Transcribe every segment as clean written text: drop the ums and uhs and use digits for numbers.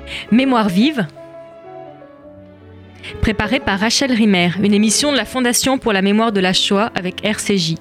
Mémoire vive, préparée par Rachel Rimmer, une émission de la Fondation pour la mémoire de la Shoah avec RCJ.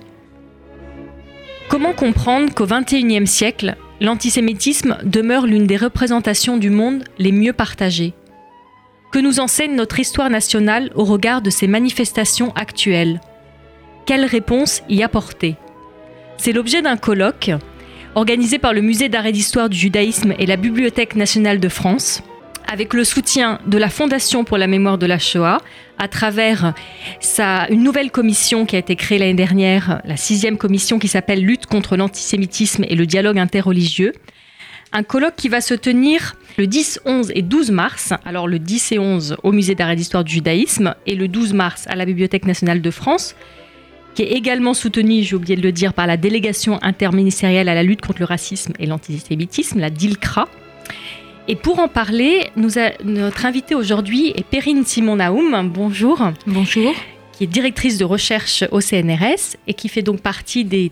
Comment comprendre qu'au XXIe siècle, l'antisémitisme demeure l'une des représentations du monde les mieux partagées ? Que nous enseigne notre histoire nationale au regard de ces manifestations actuelles ? Quelle réponse y apporter ? C'est l'objet d'un colloque organisé par le Musée d'art et d'histoire du judaïsme et la Bibliothèque nationale de France, avec le soutien de la Fondation pour la mémoire de la Shoah, à travers une nouvelle commission qui a été créée l'année dernière, la 6e commission qui s'appelle « Lutte contre l'antisémitisme et le dialogue interreligieux ». Un colloque qui va se tenir le 10, 11 et 12 mars. Alors le 10 et 11 au Musée d'art et d'histoire du judaïsme et le 12 mars à la Bibliothèque nationale de France, qui est également soutenu, j'ai oublié de le dire, par la délégation interministérielle à la lutte contre le racisme et l'antisémitisme, la DILCRA. Et pour en parler, notre invitée aujourd'hui est Perrine Simon-Naoum. Bonjour. Bonjour. Qui est directrice de recherche au CNRS et qui fait donc partie des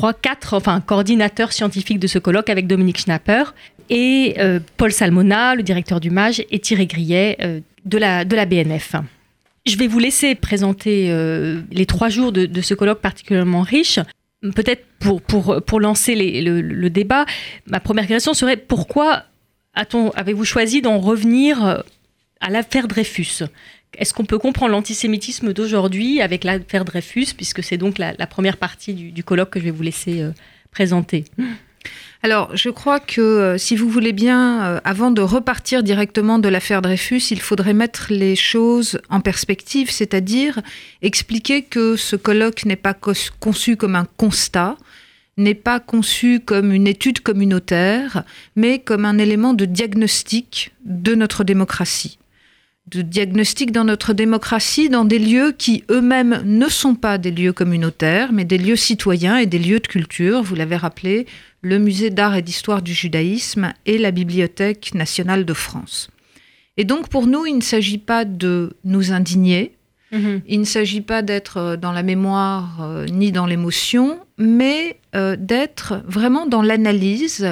3-4 coordinateurs scientifiques de ce colloque avec Dominique Schnapper et Paul Salmona, le directeur du MAGE, et Thierry Grillet de la BNF. Je vais vous laisser présenter les 3 jours de ce colloque particulièrement riche. Peut-être pour lancer le débat, ma première question serait pourquoi avez-vous choisi d'en revenir à l'affaire Dreyfus ? Est-ce qu'on peut comprendre l'antisémitisme d'aujourd'hui avec l'affaire Dreyfus, puisque c'est donc la première partie du colloque que je vais vous laisser présenter ? Alors, je crois que si vous voulez bien, avant de repartir directement de l'affaire Dreyfus, il faudrait mettre les choses en perspective, c'est-à-dire expliquer que ce colloque n'est pas conçu comme un constat, n'est pas conçu comme une étude communautaire, mais comme un élément de diagnostic de notre démocratie. De diagnostic dans notre démocratie, dans des lieux qui eux-mêmes ne sont pas des lieux communautaires, mais des lieux citoyens et des lieux de culture. Vous l'avez rappelé, le Musée d'art et d'histoire du judaïsme et la Bibliothèque nationale de France. Et donc pour nous, il ne s'agit pas de nous indigner, il ne s'agit pas d'être dans la mémoire ni dans l'émotion, mais d'être vraiment dans l'analyse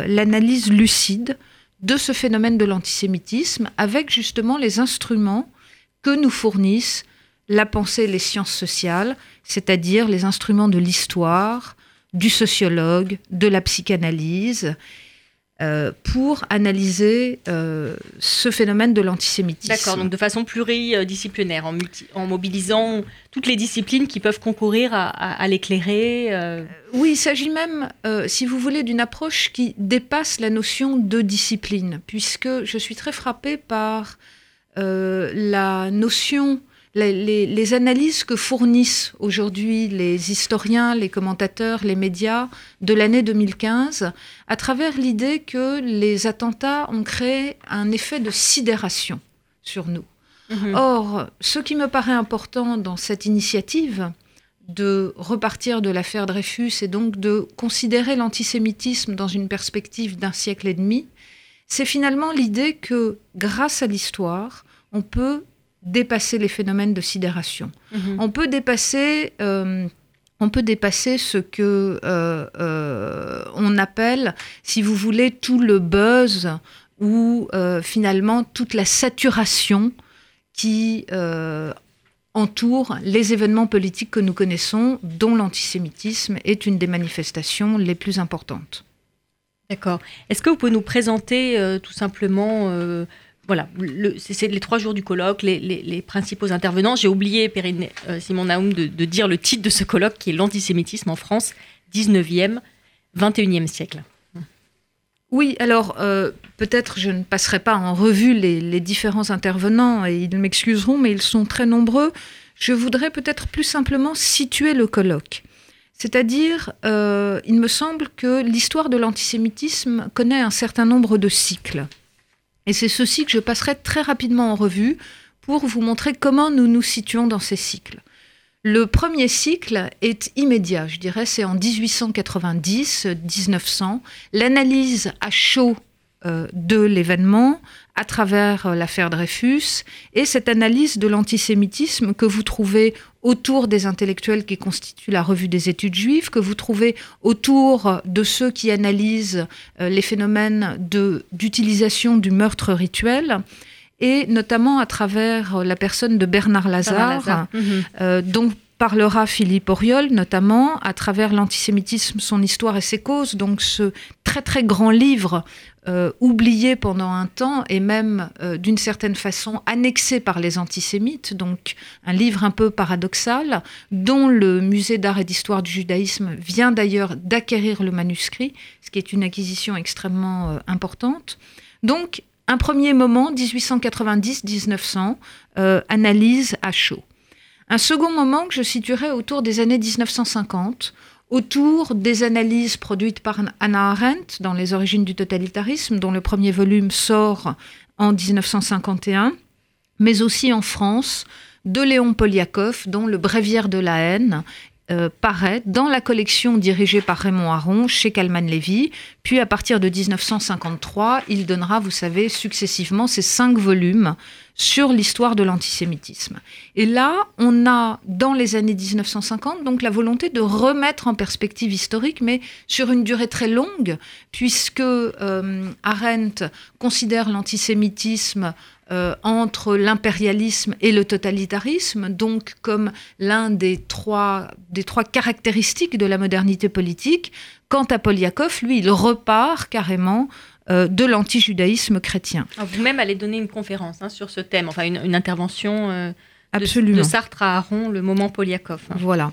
lucide de ce phénomène de l'antisémitisme, avec justement les instruments que nous fournissent la pensée et les sciences sociales, c'est-à-dire les instruments de l'histoire, du sociologue, de la psychanalyse, pour analyser ce phénomène de l'antisémitisme. D'accord, donc de façon pluridisciplinaire, en mobilisant toutes les disciplines qui peuvent concourir à l'éclairer. Oui, il s'agit même, si vous voulez, d'une approche qui dépasse la notion de discipline, puisque je suis très frappée par la notion, les analyses que fournissent aujourd'hui les historiens, les commentateurs, les médias de l'année 2015, à travers l'idée que les attentats ont créé un effet de sidération sur nous. Or, ce qui me paraît important dans cette initiative de repartir de l'affaire Dreyfus et donc de considérer l'antisémitisme dans une perspective d'1 siècle et demi, c'est finalement l'idée que, grâce à l'histoire, on peut dépasser les phénomènes de sidération. On peut dépasser ce que on appelle, si vous voulez, tout le buzz ou finalement toute la saturation qui entoure les événements politiques que nous connaissons, dont l'antisémitisme est une des manifestations les plus importantes. D'accord. Est-ce que vous pouvez nous présenter tout simplement... c'est les 3 jours du colloque, les principaux intervenants. J'ai oublié, Perrine Simon-Naoum, de dire le titre de ce colloque qui est l'antisémitisme en France, 19e, 21e siècle. Oui, alors peut-être je ne passerai pas en revue les différents intervenants et ils m'excuseront, mais ils sont très nombreux. Je voudrais peut-être plus simplement situer le colloque. C'est-à-dire, il me semble que l'histoire de l'antisémitisme connaît un certain nombre de cycles. Et c'est ceci que je passerai très rapidement en revue pour vous montrer comment nous nous situons dans ces cycles. Le premier cycle est immédiat, je dirais, c'est en 1890-1900. L'analyse à chaud de l'événement à travers l'affaire Dreyfus et cette analyse de l'antisémitisme que vous trouvez autour des intellectuels qui constituent la Revue des études juives, que vous trouvez autour de ceux qui analysent les phénomènes d'utilisation du meurtre rituel, et notamment à travers la personne de Bernard Lazare, dont parlera Philippe Auriol, notamment à travers l'antisémitisme, son histoire et ses causes, donc ce très très grand livre oublié pendant un temps et même d'une certaine façon annexé par les antisémites, donc un livre un peu paradoxal, dont le musée d'art et d'histoire du judaïsme vient d'ailleurs d'acquérir le manuscrit, ce qui est une acquisition extrêmement importante. Donc un premier moment, 1890-1900, analyse à chaud. Un second moment que je situerais autour des années 1950, autour des analyses produites par Hannah Arendt dans Les origines du totalitarisme, dont le premier volume sort en 1951, mais aussi en France, de Léon Poliakoff, dont Le bréviaire de la haine paraît dans la collection dirigée par Raymond Aron chez Kalman Levy. Puis à partir de 1953, il donnera, vous savez, successivement ces 5 volumes sur l'histoire de l'antisémitisme. Et là, on a, dans les années 1950, donc la volonté de remettre en perspective historique, mais sur une durée très longue, puisque Arendt considère l'antisémitisme entre l'impérialisme et le totalitarisme, donc comme l'un des trois caractéristiques de la modernité politique. Quant à Poliakoff, lui, il repart carrément de l'antijudaïsme chrétien. Alors vous-même allez donner une conférence sur ce thème, enfin une intervention de Sartre à Aron, le moment Poliakoff. Voilà.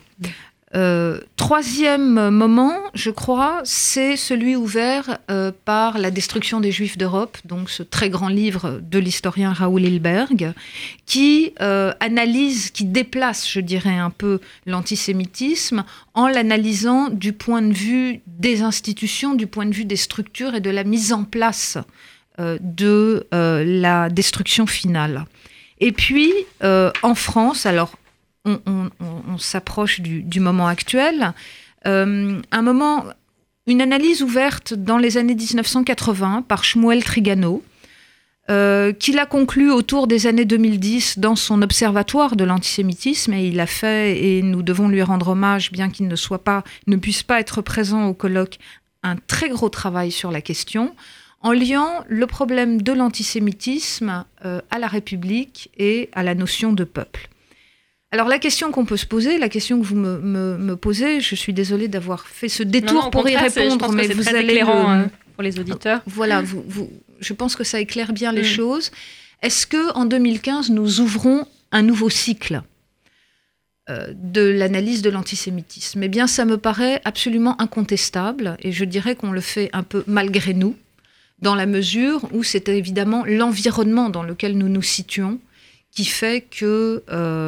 Troisième moment, je crois, c'est celui ouvert par La destruction des Juifs d'Europe, donc ce très grand livre de l'historien Raoul Hilberg, qui analyse, qui déplace, je dirais, un peu l'antisémitisme en l'analysant du point de vue des institutions, du point de vue des structures et de la mise en place de la destruction finale. Et puis, en France, alors, on s'approche du moment actuel. Une analyse ouverte dans les années 1980 par Shmuel Trigano, qui l'a conclu autour des années 2010 dans son observatoire de l'antisémitisme, et il a fait, et nous devons lui rendre hommage, bien qu'il ne puisse pas être présent au colloque, un très gros travail sur la question, en liant le problème de l'antisémitisme à la République et à la notion de peuple. Alors la question qu'on peut se poser, la question que vous me posez, je suis désolée d'avoir fait ce détour pour y répondre, mais vous allez éclairant pour les auditeurs. Voilà, je pense que ça éclaire bien les choses. Est-ce qu'en 2015, nous ouvrons un nouveau cycle de l'analyse de l'antisémitisme? Eh bien, ça me paraît absolument incontestable, et je dirais qu'on le fait un peu malgré nous, dans la mesure où c'est évidemment l'environnement dans lequel nous nous situons qui fait que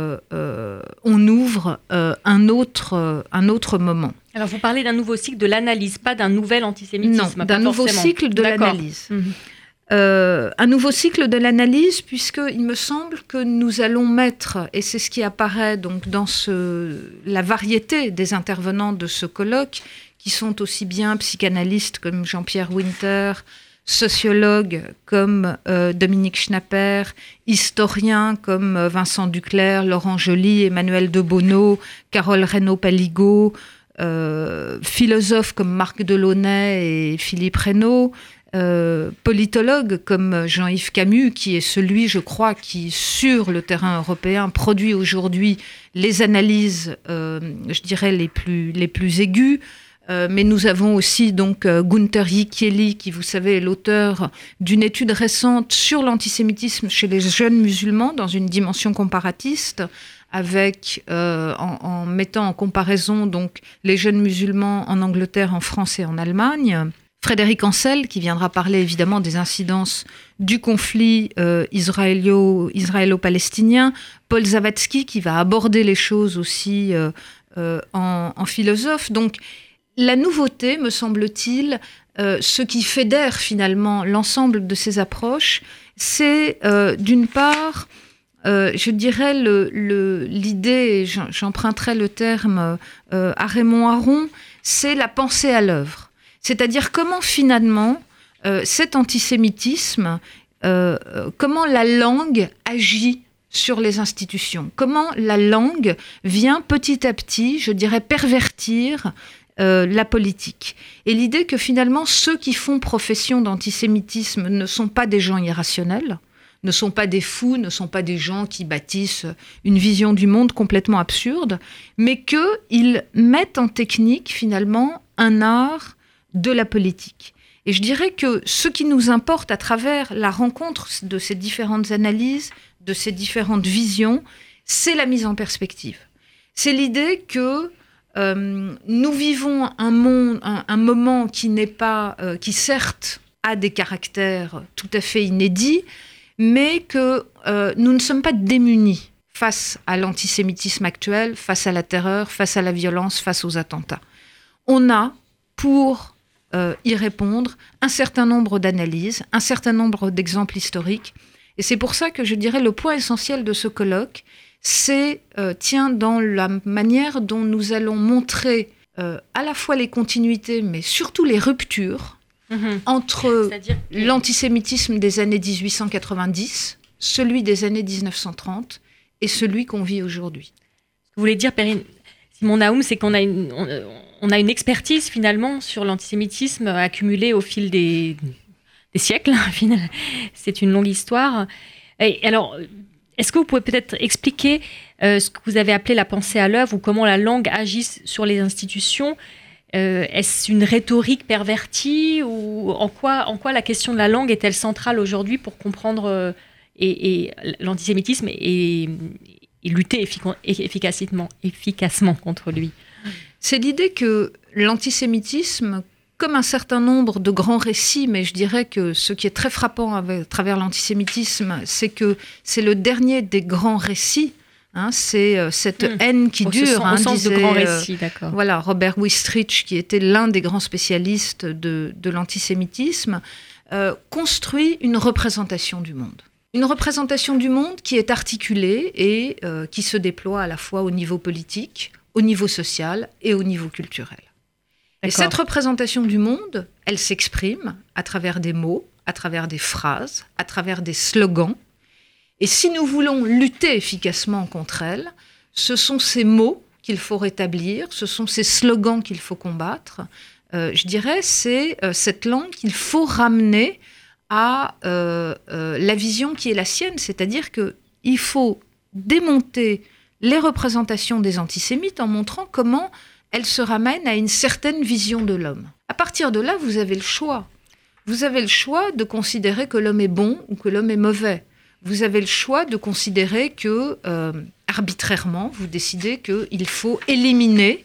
on ouvre un autre moment. Alors vous parlez d'un nouveau cycle de l'analyse, pas d'un nouvel antisémitisme. Non, d'un nouveau cycle de l'analyse. Un nouveau cycle de l'analyse, puisqu'il me semble que nous allons mettre, et c'est ce qui apparaît donc dans la variété des intervenants de ce colloque, qui sont aussi bien psychanalystes comme Jean-Pierre Winter, sociologues comme Dominique Schnapper, historiens comme Vincent Duclerc, Laurent Joly, Emmanuel de Bono, Carole Reynaud-Paligot, philosophes comme Marc Delaunay et Philippe Reynaud, politologues comme Jean-Yves Camus, qui est celui, je crois, qui, sur le terrain européen, produit aujourd'hui les analyses, je dirais, les plus aiguës. Mais nous avons aussi donc Gunther Yikieli, qui, vous savez, est l'auteur d'une étude récente sur l'antisémitisme chez les jeunes musulmans dans une dimension comparatiste, avec en mettant en comparaison donc les jeunes musulmans en Angleterre, en France et en Allemagne. Frédéric Ancel, qui viendra parler évidemment des incidences du conflit israélo-palestinien. Paul Zawadzki, qui va aborder les choses aussi en philosophe. Donc, la nouveauté, me semble-t-il, ce qui fédère finalement l'ensemble de ces approches, c'est d'une part, je dirais, l'idée, j'emprunterai le terme à Raymond Aron, c'est la pensée à l'œuvre. C'est-à-dire comment finalement cet antisémitisme, comment la langue agit sur les institutions, comment la langue vient petit à petit, je dirais, pervertir la politique. Et l'idée que finalement, ceux qui font profession d'antisémitisme ne sont pas des gens irrationnels, ne sont pas des fous, ne sont pas des gens qui bâtissent une vision du monde complètement absurde, mais qu'ils mettent en technique finalement un art de la politique. Et je dirais que ce qui nous importe à travers la rencontre de ces différentes analyses, de ces différentes visions, c'est la mise en perspective. C'est l'idée que nous vivons un moment qui n'est pas, qui certes a des caractères tout à fait inédits, mais que nous ne sommes pas démunis face à l'antisémitisme actuel, face à la terreur, face à la violence, face aux attentats. On a, pour y répondre, un certain nombre d'analyses, un certain nombre d'exemples historiques. Et c'est pour ça que je dirais le point essentiel de ce colloque, tient dans la manière dont nous allons montrer à la fois les continuités, mais surtout les ruptures entre l'antisémitisme des années 1890, celui des années 1930 et celui qu'on vit aujourd'hui. Ce que vous voulez dire, Perrine, Simon Naoum, c'est qu'on a une expertise finalement sur l'antisémitisme accumulée au fil des siècles. C'est une longue histoire. Et alors, est-ce que vous pouvez peut-être expliquer ce que vous avez appelé la pensée à l'œuvre ou comment la langue agit sur les institutions? Est-ce une rhétorique pervertie ou en quoi la question de la langue est-elle centrale aujourd'hui pour comprendre et l'antisémitisme et lutter efficacement contre lui? C'est l'idée que l'antisémitisme, comme un certain nombre de grands récits, mais je dirais que ce qui est très frappant à travers l'antisémitisme, c'est que c'est le dernier des grands récits. C'est cette haine qui dure. Au sens de grand récit, d'accord. Voilà, Robert Wistrich, qui était l'un des grands spécialistes de l'antisémitisme, construit une représentation du monde. Une représentation du monde qui est articulée et qui se déploie à la fois au niveau politique, au niveau social et au niveau culturel. Et cette représentation du monde, elle s'exprime à travers des mots, à travers des phrases, à travers des slogans. Et si nous voulons lutter efficacement contre elle, ce sont ces mots qu'il faut rétablir, ce sont ces slogans qu'il faut combattre. Je dirais, c'est cette langue qu'il faut ramener à la vision qui est la sienne, c'est-à-dire qu'il faut démonter les représentations des antisémites en montrant comment elles se ramènent à une certaine vision de l'homme. À partir de là, vous avez le choix. Vous avez le choix de considérer que l'homme est bon ou que l'homme est mauvais. Vous avez le choix de considérer que, arbitrairement, vous décidez qu'il faut éliminer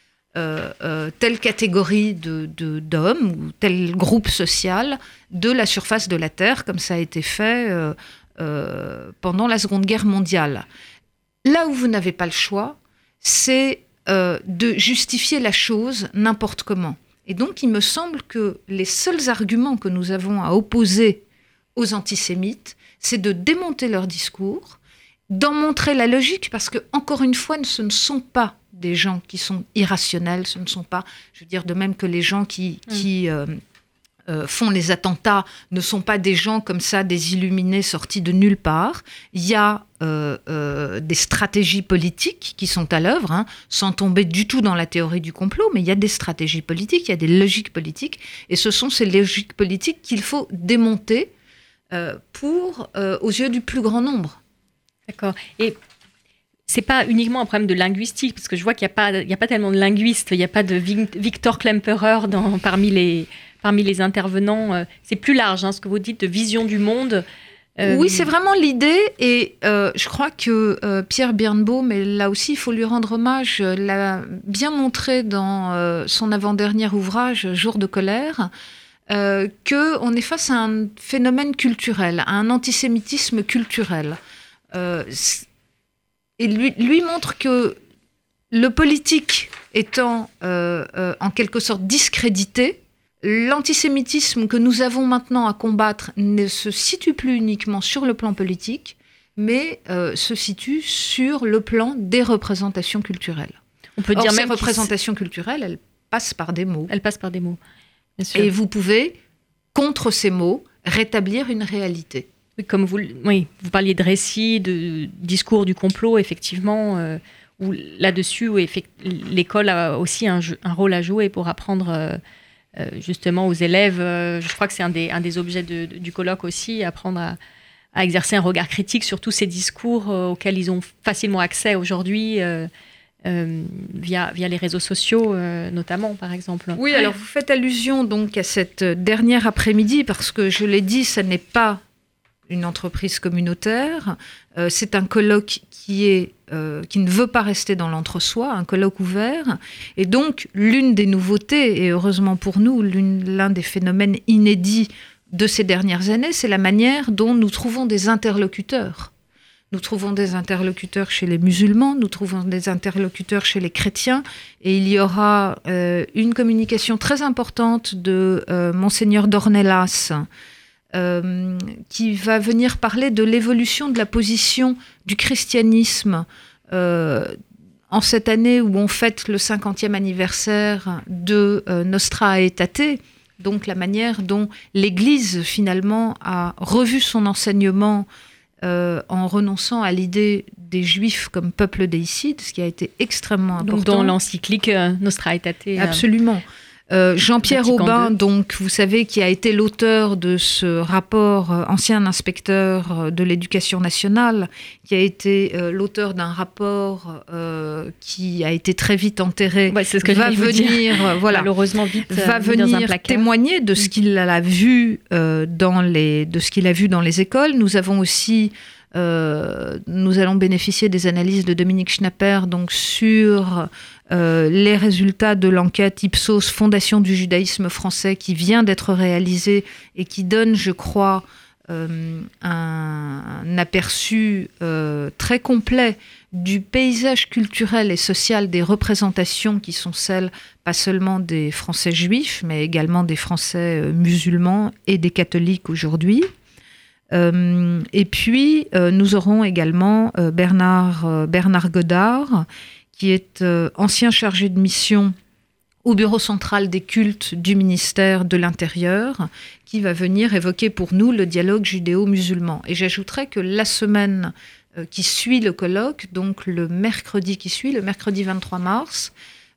telle catégorie d'hommes ou tel groupe social de la surface de la Terre, comme ça a été fait pendant la Seconde Guerre mondiale. Là où vous n'avez pas le choix, c'est de justifier la chose n'importe comment. Et donc, il me semble que les seuls arguments que nous avons à opposer aux antisémites, c'est de démonter leur discours, d'en montrer la logique, parce que, encore une fois, ce ne sont pas des gens qui sont irrationnels, ce ne sont pas, je veux dire, de même que les gens qui font les attentats ne sont pas des gens comme ça, des illuminés sortis de nulle part. Il y a des stratégies politiques qui sont à l'œuvre, sans tomber du tout dans la théorie du complot, mais il y a des stratégies politiques, il y a des logiques politiques, et ce sont ces logiques politiques qu'il faut démonter aux yeux du plus grand nombre. D'accord. Et c'est pas uniquement un problème de linguistique, parce que je vois qu'il n'y a pas tellement de linguistes, il n'y a pas de Victor Klemperer parmi les intervenants. C'est plus large, ce que vous dites, de vision du monde. Oui, c'est vraiment l'idée, et je crois que Pierre Birnbaum, et là aussi il faut lui rendre hommage, l'a bien montré dans son avant-dernier ouvrage, Jour de colère, qu'on est face à un phénomène culturel, à un antisémitisme culturel. Et lui montre que le politique étant en quelque sorte discrédité, l'antisémitisme que nous avons maintenant à combattre ne se situe plus uniquement sur le plan politique, mais se situe sur le plan des représentations culturelles. On peut dire même ces représentations culturelles, elles passent par des mots. Elles passent par des mots, bien sûr. Et vous pouvez contre ces mots, rétablir une réalité. Comme vous parliez de récits, de discours du complot, effectivement, où là-dessus, l'école a aussi un rôle à jouer pour apprendre justement aux élèves. Je crois que c'est un des objets du colloque aussi, apprendre à exercer un regard critique sur tous ces discours auxquels ils ont facilement accès aujourd'hui. Via les réseaux sociaux, notamment, par exemple. Oui, alors vous faites allusion donc à cette dernière après-midi, parce que je l'ai dit, ça n'est pas une entreprise communautaire. C'est un colloque qui ne veut pas rester dans l'entre-soi, un colloque ouvert. Et donc, l'une des nouveautés, et heureusement pour nous, l'un des phénomènes inédits de ces dernières années, c'est la manière dont nous trouvons des interlocuteurs. Nous trouvons des interlocuteurs chez les musulmans, nous trouvons des interlocuteurs chez les chrétiens, et il y aura une communication très importante de Monseigneur d'Ornelas, qui va venir parler de l'évolution de la position du christianisme en cette année où on fête le 50e anniversaire de Nostra Aetate, donc la manière dont l'Église finalement a revu son enseignement en renonçant à l'idée des Juifs comme peuple déicide, ce qui a été extrêmement important. Donc dans l'encyclique Nostra Aetate. Absolument. Jean-Pierre Aubin, donc, vous savez, qui a été l'auteur de ce rapport, ancien inspecteur de l'éducation nationale, qui a été l'auteur d'un rapport qui a été très vite enterré, c'est ce que va venir, malheureusement vite, va venir témoigner de ce qu'il a vu de ce qu'il a vu dans les écoles. Nous avons aussi nous allons bénéficier des analyses de Dominique Schnapper donc sur les résultats de l'enquête Ipsos Fondation du judaïsme français qui vient d'être réalisée et qui donne, je crois, un aperçu très complet du paysage culturel et social des représentations qui sont celles, pas seulement des Français juifs, mais également des Français musulmans et des catholiques aujourd'hui. Et puis, nous aurons également Bernard Godard, qui est ancien chargé de mission au Bureau central des cultes du ministère de l'Intérieur, qui va venir évoquer pour nous le dialogue judéo-musulman. Et j'ajouterais que la semaine qui suit le colloque, donc le mercredi 23 mars,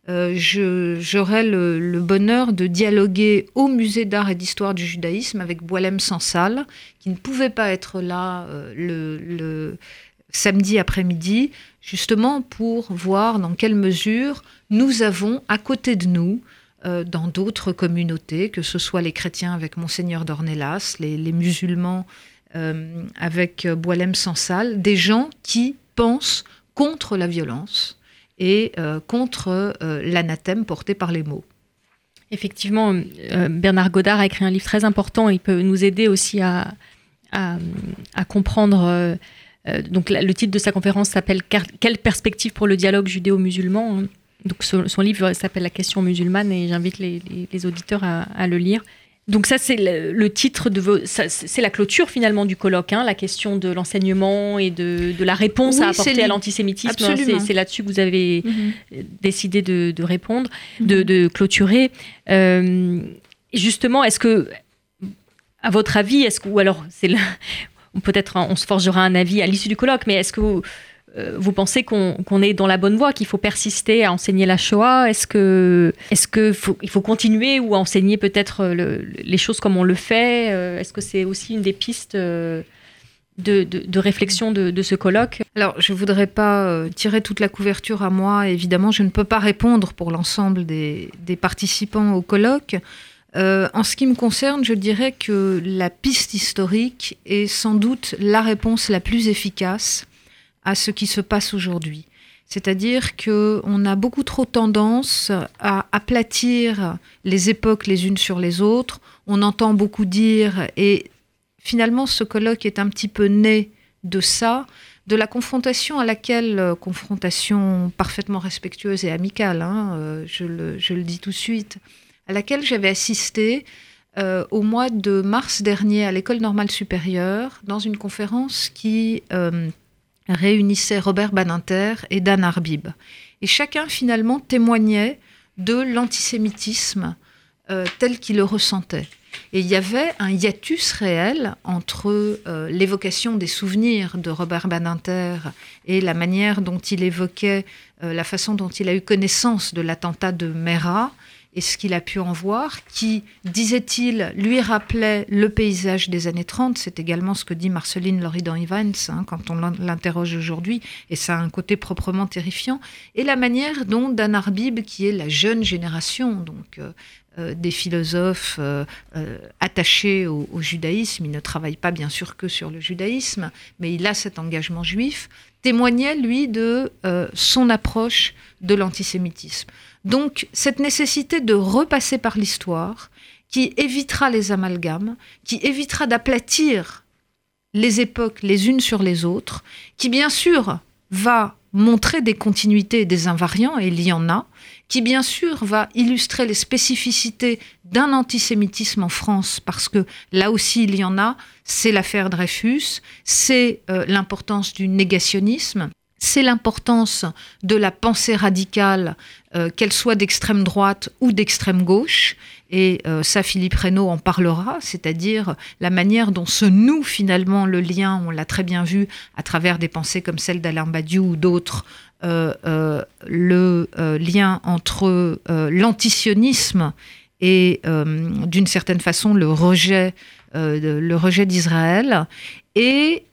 j'aurai le bonheur de dialoguer au Musée d'art et d'histoire du judaïsme avec Boualem Sansal, qui ne pouvait pas être là le samedi après-midi, justement pour voir dans quelle mesure nous avons à côté de nous, dans d'autres communautés, que ce soit les chrétiens avec Monseigneur d'Ornelas, les musulmans avec Boualem Sansal, des gens qui pensent contre la violence et contre l'anathème porté par les mots. Effectivement, Bernard Godard a écrit un livre très important. Il peut nous aider aussi à comprendre... donc le titre de sa conférence s'appelle « Quelle perspective pour le dialogue judéo-musulman ?» Donc son livre s'appelle « La question musulmane » et j'invite les auditeurs à le lire. Donc ça, c'est le titre, c'est la clôture finalement du colloque, la question de l'enseignement et de la réponse à apporter à l'antisémitisme. C'est là-dessus que vous avez décidé de répondre, de clôturer. Justement, est-ce que, à votre avis, ou alors peut-être on se forgera un avis à l'issue du colloque, mais est-ce que vous pensez qu'on est dans la bonne voie, qu'il faut persister à enseigner la Shoah ? Est-ce qu'il faut continuer ou enseigner peut-être les choses comme on le fait ? Est-ce que c'est aussi une des pistes de réflexion de ce colloque ? Alors, je ne voudrais pas tirer toute la couverture à moi. Évidemment, je ne peux pas répondre pour l'ensemble des participants au colloque. En ce qui me concerne, je dirais que la piste historique est sans doute la réponse la plus efficace à ce qui se passe aujourd'hui. C'est-à-dire qu'on a beaucoup trop tendance à aplatir les époques les unes sur les autres. On entend beaucoup dire, et finalement ce colloque est un petit peu né de ça, de la confrontation à laquelle, confrontation parfaitement respectueuse et amicale, je le dis tout de suite, à laquelle j'avais assisté au mois de mars dernier à l'École normale supérieure, dans une conférence qui réunissait Robert Badinter et Dan Arbib. Et chacun finalement témoignait de l'antisémitisme tel qu'il le ressentait. Et il y avait un hiatus réel entre l'évocation des souvenirs de Robert Badinter et la manière dont il évoquait la façon dont il a eu connaissance de l'attentat de Mera et ce qu'il a pu en voir, qui, disait-il, lui rappelait le paysage des années 30. C'est également ce que dit Marceline Loridan-Evans quand on l'interroge aujourd'hui, et ça a un côté proprement terrifiant. Et la manière dont Dan Arbib, qui est la jeune génération, donc des philosophes attachés au judaïsme, il ne travaille pas bien sûr que sur le judaïsme, mais il a cet engagement juif, témoignait, lui, de son approche de l'antisémitisme. Donc, cette nécessité de repasser par l'histoire, qui évitera les amalgames, qui évitera d'aplatir les époques les unes sur les autres, qui, bien sûr, va montrer des continuités et des invariants, et il y en a, qui, bien sûr, va illustrer les spécificités d'un antisémitisme en France, parce que là aussi, il y en a, c'est l'affaire Dreyfus, c'est l'importance du négationnisme, c'est l'importance de la pensée radicale, qu'elle soit d'extrême droite ou d'extrême gauche. Et ça, Philippe Reynaud en parlera, c'est-à-dire la manière dont se noue finalement le lien, on l'a très bien vu à travers des pensées comme celle d'Alain Badiou ou d'autres, le lien entre l'antisionisme et d'une certaine façon le rejet d'Israël, et,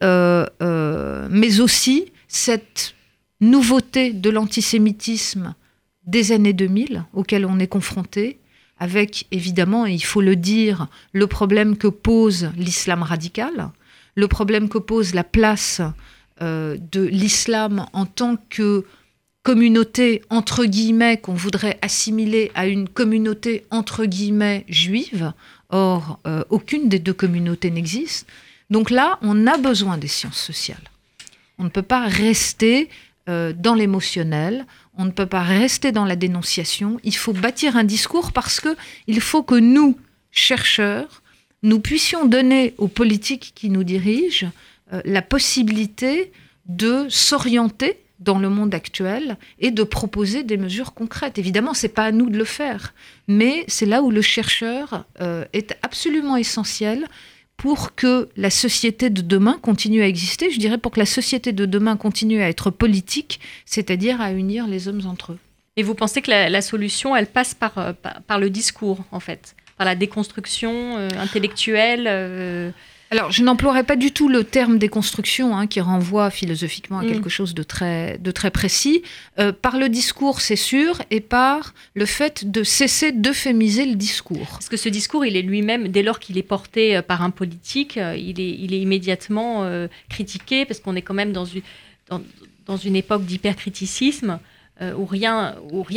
mais aussi cette nouveauté de l'antisémitisme des années 2000 auquel on est confronté, avec évidemment, et il faut le dire, le problème que pose l'islam radical, le problème que pose la place de l'islam en tant que communauté, entre guillemets, qu'on voudrait assimiler à une communauté, entre guillemets, juive. Or, aucune des deux communautés n'existe. Donc là, on a besoin des sciences sociales. On ne peut pas rester dans l'émotionnel, on ne peut pas rester dans la dénonciation. Il faut bâtir un discours parce qu'il faut que nous, chercheurs, nous puissions donner aux politiques qui nous dirigent la possibilité de s'orienter dans le monde actuel et de proposer des mesures concrètes. Évidemment, ce n'est pas à nous de le faire, mais c'est là où le chercheur est absolument essentiel pour que la société de demain continue à exister, je dirais pour que la société de demain continue à être politique, c'est-à-dire à unir les hommes entre eux. Et vous pensez que la solution, elle passe par le discours, en fait, par la déconstruction intellectuelle Alors, je n'emploierai pas du tout le terme déconstruction, qui renvoie philosophiquement à quelque chose de très précis. Par le discours, c'est sûr, et par le fait de cesser d'euphémiser le discours. Parce que ce discours, il est lui-même, dès lors qu'il est porté par un politique, il est immédiatement critiqué, parce qu'on est quand même dans une époque d'hypercriticisme, où rien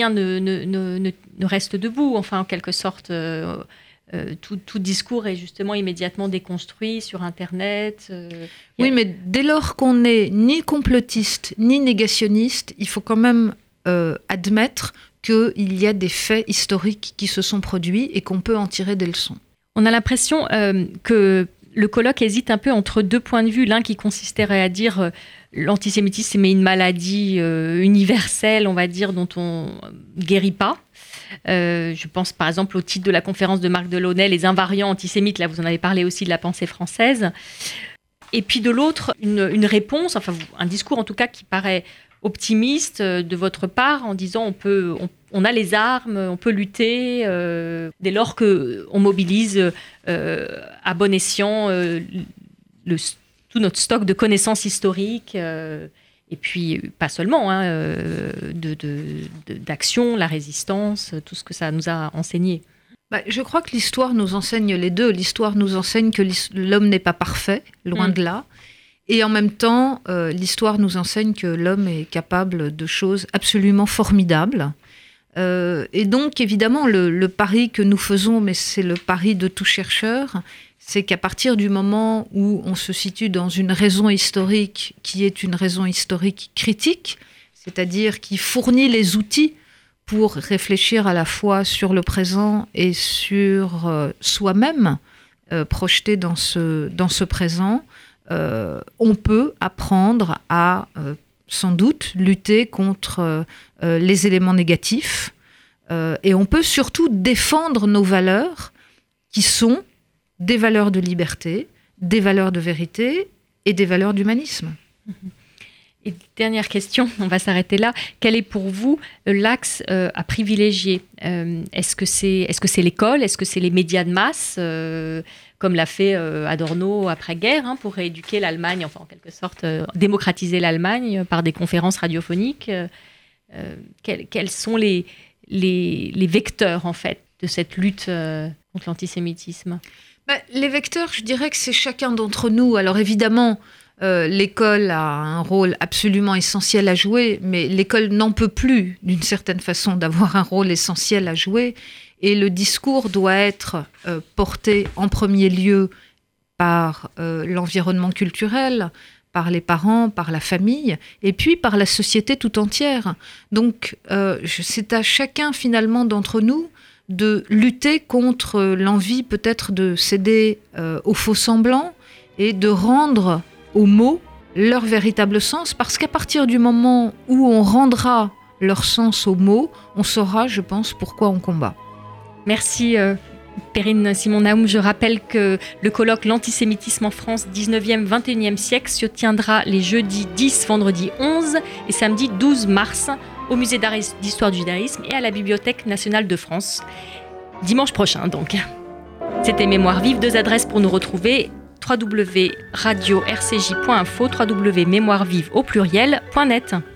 ne reste debout, enfin, en quelque sorte. Tout discours est justement immédiatement déconstruit sur Internet. Oui, mais dès lors qu'on n'est ni complotiste ni négationniste, il faut quand même admettre qu'il y a des faits historiques qui se sont produits et qu'on peut en tirer des leçons. On a l'impression que le colloque hésite un peu entre deux points de vue. L'un qui consisterait à dire l'antisémitisme est une maladie universelle, on va dire, dont on ne guérit pas. Je pense par exemple au titre de la conférence de Marc Delaunay, les invariants antisémites, là vous en avez parlé aussi de la pensée française. Et puis de l'autre, une réponse, enfin un discours en tout cas qui paraît optimiste de votre part en disant on a les armes, on peut lutter dès lors qu'on mobilise à bon escient tout notre stock de connaissances historiques. Et puis, pas seulement, d'action, la résistance, tout ce que ça nous a enseigné. Je crois que l'histoire nous enseigne les deux. L'histoire nous enseigne que l'homme n'est pas parfait, loin de là. Et en même temps, l'histoire nous enseigne que l'homme est capable de choses absolument formidables. Et donc, évidemment, le pari que nous faisons, mais c'est le pari de tout chercheur, c'est qu'à partir du moment où on se situe dans une raison historique qui est une raison historique critique, c'est-à-dire qui fournit les outils pour réfléchir à la fois sur le présent et sur soi-même, projeté dans ce présent, on peut apprendre à, sans doute, lutter contre les éléments négatifs et on peut surtout défendre nos valeurs qui sont des valeurs de liberté, des valeurs de vérité et des valeurs d'humanisme. Et dernière question, on va s'arrêter là. Quel est pour vous l'axe à privilégier ? Est-ce que c'est l'école ? Est-ce que c'est les médias de masse, comme l'a fait Adorno après-guerre, pour rééduquer l'Allemagne, enfin en quelque sorte démocratiser l'Allemagne par des conférences radiophoniques ? Quels sont les vecteurs en fait de cette lutte contre l'antisémitisme ? Les vecteurs, je dirais que c'est chacun d'entre nous. Alors évidemment, l'école a un rôle absolument essentiel à jouer, mais l'école n'en peut plus, d'une certaine façon, d'avoir un rôle essentiel à jouer. Et le discours doit être porté en premier lieu par l'environnement culturel, par les parents, par la famille, et puis par la société tout entière. Donc, c'est à chacun, finalement, d'entre nous de lutter contre l'envie peut-être de céder aux faux-semblants et de rendre aux mots leur véritable sens, parce qu'à partir du moment où on rendra leur sens aux mots, on saura, je pense, pourquoi on combat. Merci Perrine Simon-Naoum. Je rappelle que le colloque L'antisémitisme en France 19e, 21e siècle se tiendra les jeudis 10, vendredi 11 et samedi 12 mars au Musée d'art et d'histoire du judaïsme et à la Bibliothèque nationale de France. Dimanche prochain donc. C'était Mémoire vive, 2 adresses pour nous retrouver: www.radio-rcj.info, www.mémoirevive au pluriel.net.